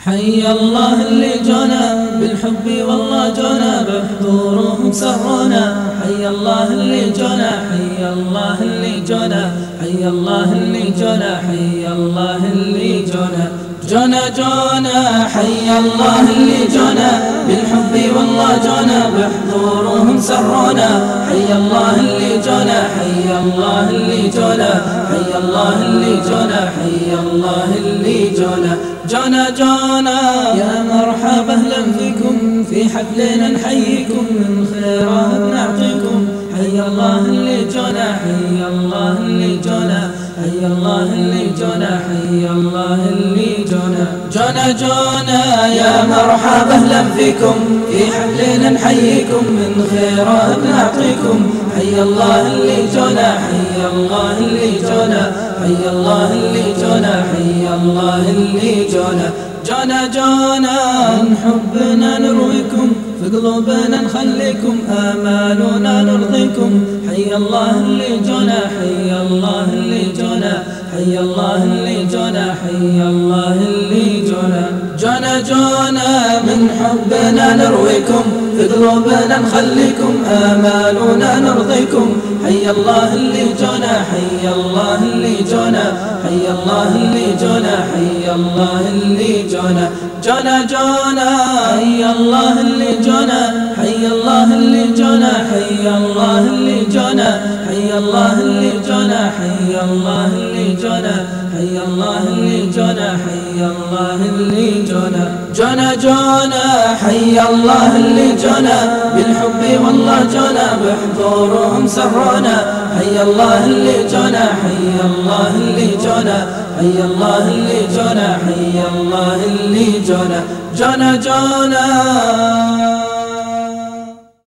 حي الله اللي جانا بالحب والله جانا بحضورهم سرونا. حي الله اللي جانا، حي الله اللي جانا، حي الله اللي جانا، حي الله اللي جانا. جانا حي الله اللي جانا بالحب والله جانا بحضورهم سرونا. حي الله اللي جانا، حي الله اللي جانا، حي الله اللي جانا، حي الله اللي جانا. جانا يا مرحبا اهلا فيكم في حفلنا نحييكم من خيره بنعطيكم. حي الله اللي جانا، حي الله اللي جانا، حي الله اللي جانا، حي الله اللي جانا. جانا يا مرحبا اهلا فيكم في حفلنا نحييكم من خيره بنعطيكم. حي الله اللي جانا، حي الله اللي جانا، حي الله اللي جانا، حي الله اللي جانا. جانا من حبنا نرويكم في قلوبنا نخليكم آمالنا نرضيكم. حي الله اللي جانا، حي الله اللي جانا، حي الله اللي جانا، حي الله اللي جانا. جانا من حبنا نرويكم في قلوبنا نخليكم آمالنا نرضيكم. حي الله اللي جانا، حي الله اللي جانا، حي الله اللي جانا، حي الله اللي جانا. جانا حي الله اللي جانا، حي الله اللي جانا، حي الله اللي جانا، حي الله اللي جانا، حي الله اللي جانا، حي الله اللي جانا، حي الله اللي جانا. جانا حي الله اللي جانا بالحب والله جانا بحضورهم سرونا. حي الله اللي جانا، حي الله اللي جانا، حي الله اللي جانا، حي الله اللي جانا. جانا